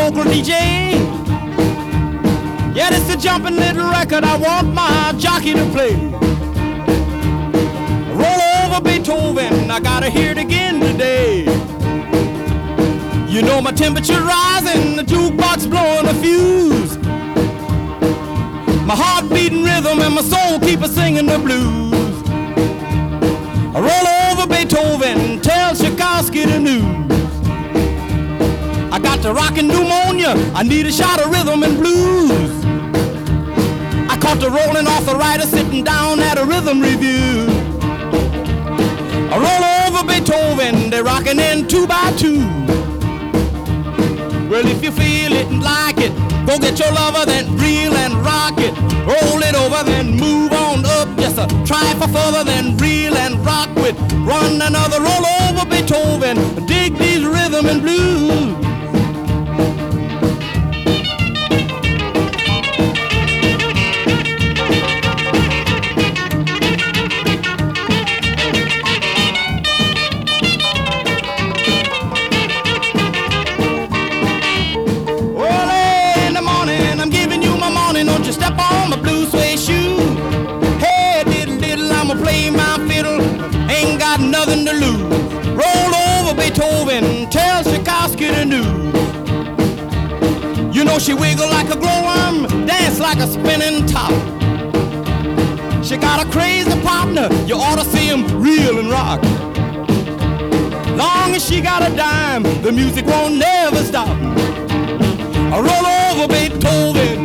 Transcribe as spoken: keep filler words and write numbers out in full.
local D J. Yeah, it's a jumping little record I want my jockey to play. Roll over Beethoven, I gotta hear it again today. You know my temperature rising, the jukebox blowing a fuse. My heart beating rhythm and my soul keep a singing the blues. I roll over Beethoven, tell Tchaikovsky the news. I got the rockin' pneumonia, I need a shot of rhythm and blues. I caught the rolling arthritis sitting down at a rhythm review. I roll over Beethoven, they're rockin' in two by two. Well, if you feel it and like it, go get your lover, then reel and rock it. Roll it over, then move on up. Just a try for further, then reel and rock with. Run another roll over Beethoven. Dig these rhythm and blues. Don't you step on my blue suede shoe. Hey, diddle diddle, I'ma play my fiddle. Ain't got nothing to lose. Roll over Beethoven, tell Tchaikovsky the news. You know she wiggle like a glowworm, dance like a spinning top. She got a crazy partner, you ought to see him reel and rock. Long as she got a dime, the music won't never stop. I roll over Beethoven,